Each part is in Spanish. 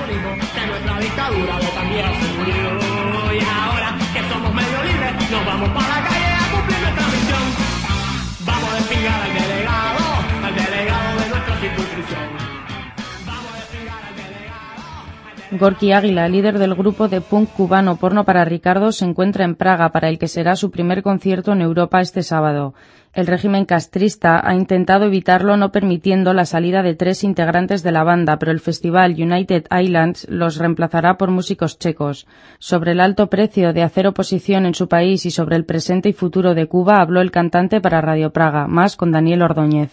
dijo que nuestra dictadura lo cambiara seguro. Y ahora que somos medio libres, nos vamos para la calle a cumplir nuestra misión. Vamos a despingar al delegado de nuestra circunscripción. Gorki Águila, líder del grupo de punk cubano Porno para Ricardo, se encuentra en Praga para el que será su primer concierto en Europa este sábado. El régimen castrista ha intentado evitarlo no permitiendo la salida de 3 integrantes de la banda, pero el festival United Islands los reemplazará por músicos checos. Sobre el alto precio de hacer oposición en su país y sobre el presente y futuro de Cuba habló el cantante para Radio Praga, más con Daniel Ordóñez.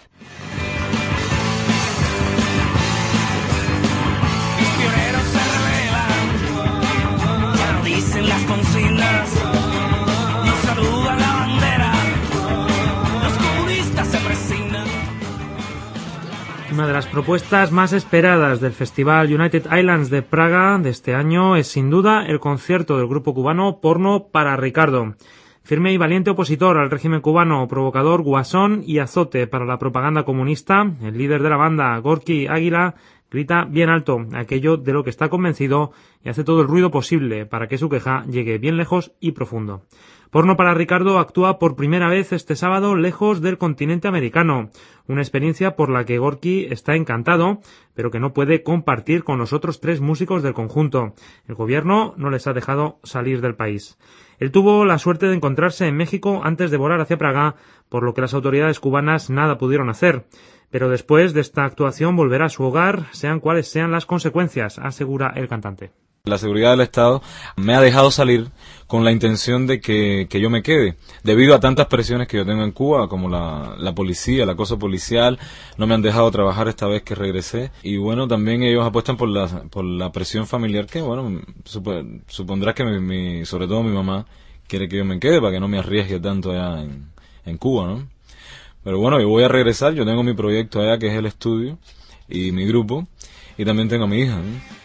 Una de las propuestas más esperadas del Festival United Islands de Praga de este año es sin duda el concierto del grupo cubano Porno para Ricardo. Firme y valiente opositor al régimen cubano, provocador, guasón y azote para la propaganda comunista, el líder de la banda, Gorki Águila, grita bien alto aquello de lo que está convencido y hace todo el ruido posible para que su queja llegue bien lejos y profundo. Porno para Ricardo actúa por primera vez este sábado lejos del continente americano, una experiencia por la que Gorki está encantado, pero que no puede compartir con los otros 3 músicos del conjunto. El gobierno no les ha dejado salir del país. Él tuvo la suerte de encontrarse en México antes de volar hacia Praga, por lo que las autoridades cubanas nada pudieron hacer. Pero después de esta actuación volverá a su hogar, sean cuales sean las consecuencias, asegura el cantante. La seguridad del Estado me ha dejado salir con la intención de que yo me quede, debido a tantas presiones que yo tengo en Cuba, como la policía, el acoso policial, no me han dejado trabajar esta vez que regresé, y bueno, también ellos apuestan por la presión familiar que, bueno, supondrás que sobre todo mi mamá quiere que yo me quede para que no me arriesgue tanto allá en Cuba, ¿no? Pero bueno, yo voy a regresar, yo tengo mi proyecto allá que es el estudio, y mi grupo, y también tengo a mi hija, ¿no?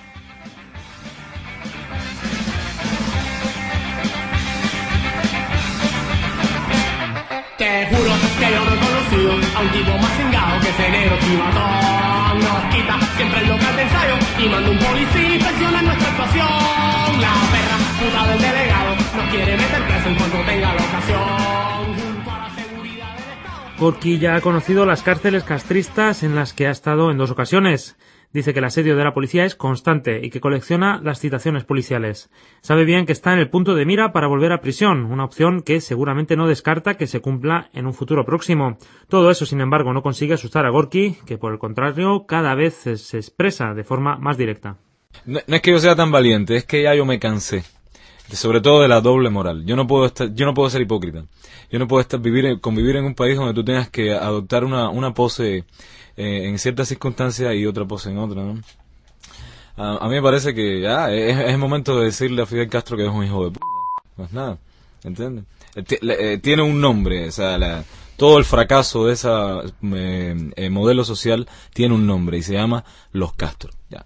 Te juro que yo no he conocido a un tipo más cingado que ese negro chivatón. Nos quita siempre el local de ensayo y manda un policía y inspecciona nuestra actuación. La perra puta del delegado nos quiere meter preso en cuanto tenga la ocasión. Junto a la seguridad del Estado. Gorki ya ha conocido las cárceles castristas en las que ha estado en 2 ocasiones. Dice que el asedio de la policía es constante y que colecciona las citaciones policiales. Sabe bien que está en el punto de mira para volver a prisión, una opción que seguramente no descarta que se cumpla en un futuro próximo. Todo eso, sin embargo, no consigue asustar a Gorki, que por el contrario cada vez se expresa de forma más directa. No es que yo sea tan valiente, es que ya yo me cansé. Sobre todo de la doble moral. Yo no puedo ser hipócrita. Yo no puedo convivir en un país donde tú tengas que adoptar una pose en ciertas circunstancias y otra pose en otra, ¿no? A mí me parece que ya es el momento de decirle a Fidel Castro que es un hijo de p***. Pues nada, ¿entiendes? Tiene un nombre, o sea, todo el fracaso de esa modelo social tiene un nombre y se llama Los Castro. Ya.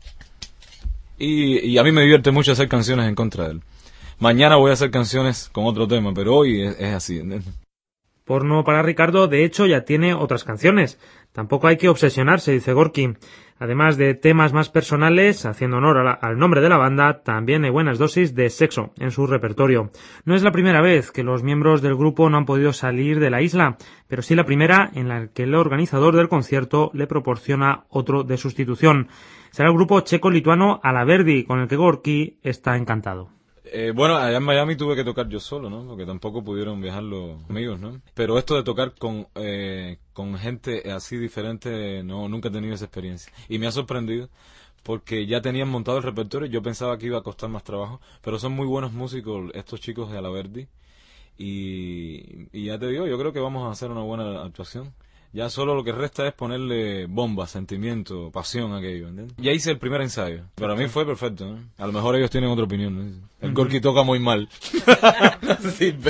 Y a mí me divierte mucho hacer canciones en contra de él. Mañana voy a hacer canciones con otro tema, pero hoy es así, ¿entiendes? Porno para Ricardo, de hecho, ya tiene otras canciones. Tampoco hay que obsesionarse, dice Gorki. Además de temas más personales, haciendo honor al nombre de la banda, también hay buenas dosis de sexo en su repertorio. No es la primera vez que los miembros del grupo no han podido salir de la isla, pero sí la primera en la que el organizador del concierto le proporciona otro de sustitución. Será el grupo checo-lituano Alaverdi, con el que Gorki está encantado. Bueno, allá en Miami tuve que tocar yo solo, ¿no? Porque tampoco pudieron viajar los amigos, ¿no? Pero esto de tocar con gente así diferente, nunca he tenido esa experiencia. Y me ha sorprendido porque ya tenían montado el repertorio. Yo pensaba que iba a costar más trabajo, pero son muy buenos músicos estos chicos de Alaverdi. Y ya te digo, yo creo que vamos a hacer una buena actuación. Ya solo lo que resta es ponerle bomba, sentimiento, pasión a aquello, ¿entiendes? Ya hice el primer ensayo. Para mí fue perfecto, ¿no? A lo mejor ellos tienen otra opinión, ¿no? El Gorki toca muy mal. No sirve.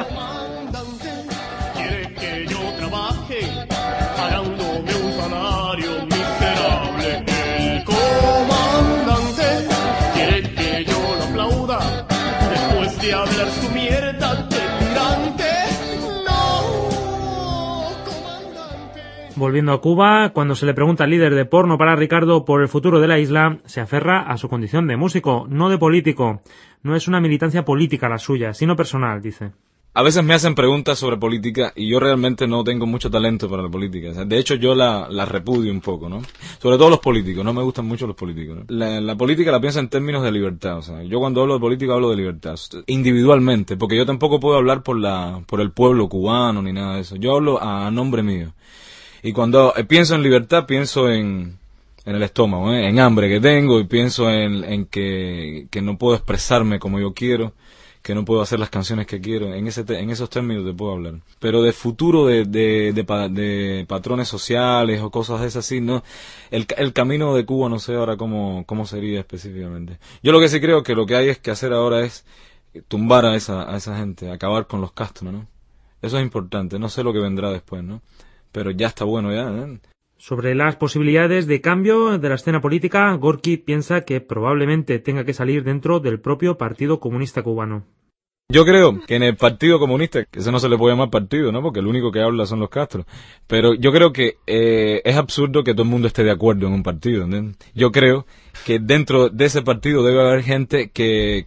Quiere que yo trabaje pagándome un salario miserable. El comandante quiere que yo lo aplauda después de hablar su mierda de tirante. Volviendo a Cuba, cuando se le pregunta al líder de Porno para Ricardo por el futuro de la isla, se aferra a su condición de músico, no de político. No es una militancia política la suya, sino personal, dice. A veces me hacen preguntas sobre política y yo realmente no tengo mucho talento para la política. O sea, de hecho, yo la repudio un poco, ¿no? Sobre todo los políticos, no me gustan mucho los políticos, ¿no? La política la pienso en términos de libertad. O sea, yo cuando hablo de política hablo de libertad, individualmente, porque yo tampoco puedo hablar por el pueblo cubano ni nada de eso. Yo hablo a nombre mío. Y cuando pienso en libertad, pienso en el estómago, en hambre que tengo, y pienso en que no puedo expresarme como yo quiero, que no puedo hacer las canciones que quiero. En esos términos te puedo hablar. Pero de futuro, de patrones sociales o cosas de esas, sí, no. El camino de Cuba no sé ahora cómo sería específicamente. Yo lo que sí creo que lo que hay es que hacer ahora es tumbar a esa gente, acabar con los Castro, ¿no? Eso es importante. No sé lo que vendrá después, ¿no? Pero ya está bueno ya, ¿eh? Sobre las posibilidades de cambio de la escena política, Gorki piensa que probablemente tenga que salir dentro del propio Partido Comunista Cubano. Yo creo que en el Partido Comunista, que eso no se le puede llamar partido, ¿no? Porque el único que habla son los Castro. Pero yo creo que es absurdo que todo el mundo esté de acuerdo en un partido, ¿entiendes? Yo creo que dentro de ese partido debe haber gente que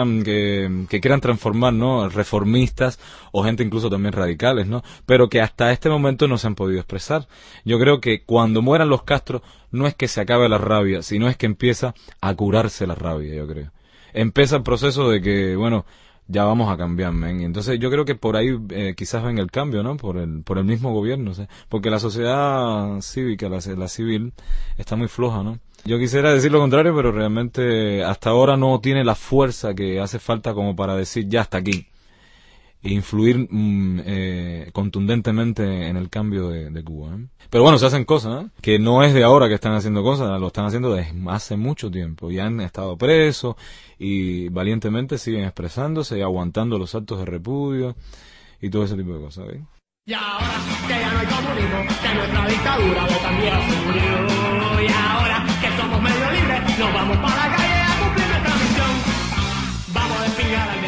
quieran transformar, ¿no? Reformistas o gente incluso también radicales, ¿no? Pero que hasta este momento no se han podido expresar. Yo creo que cuando mueran los Castro no es que se acabe la rabia, sino es que empieza a curarse la rabia, yo creo. Empieza el proceso de que, bueno, ya vamos a cambiar, men. Entonces yo creo que por ahí quizás ven el cambio, ¿no? Por el mismo gobierno, ¿sí? Porque la sociedad cívica, la civil, está muy floja, ¿no? Yo quisiera decir lo contrario, pero realmente hasta ahora no tiene la fuerza que hace falta como para decir ya hasta aquí. E influir contundentemente en el cambio de Cuba, ¿eh? Pero bueno, se hacen cosas, ¿eh? Que no es de ahora que están haciendo cosas, lo están haciendo desde hace mucho tiempo. Y han estado presos y valientemente siguen expresándose y aguantando los actos de repudio y todo ese tipo de cosas, ¿eh? Y ahora que ya no hay comunismo, que nuestra dictadura también se murió. Y ahora que somos medio libres, nos vamos para la calle a cumplir nuestra misión. Vamos a despinar al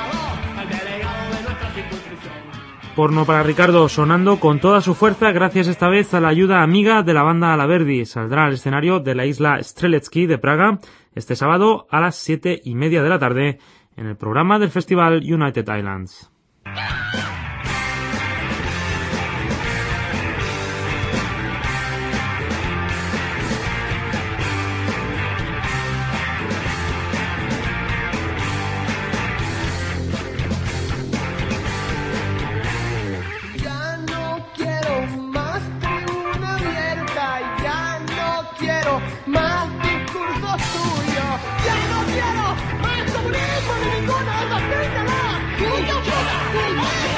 delegado de nuestra circunscripción. Porno para Ricardo sonando con toda su fuerza gracias esta vez a la ayuda amiga de la banda Alaverdi. Saldrá al escenario de la isla Strelecki de Praga este sábado a las 7:30 de la tarde en el programa del Festival United Islands. ¡Más comunismo ni ninguna otra! ¡Nunca fuera!